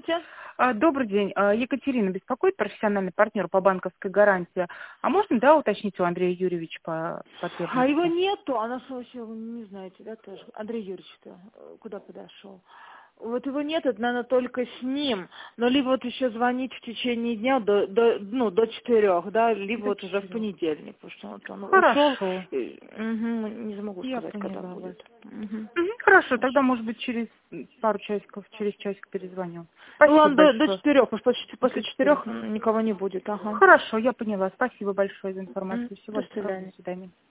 Здравствуйте. Добрый день. Екатерина беспокоит, профессиональный партнер по банковской гарантии. А можно, да, уточнить у Андрея Юрьевича по А его потребности? нету, а нас вообще, вы не знаете, да, тоже. Андрей Юрьевич-то куда подошел? Вот его нет, это, наверное, только с ним. Но либо вот еще звонить в течение дня до 4, да, либо До вот уже в 4. понедельник, потому что вот он ушел. Хорошо. Не могу Я сказать, когда поняла вас. будет. Мгм. Хорошо, тогда, Хорошо. может быть, через пару часиков, через часик перезвоню. Ну Спасибо ладно, до большое. 4, потому что после До 4 4. никого не будет, ага. Хорошо, я поняла. Спасибо большое за информацию. Всего До доброго. До свидания. свидания.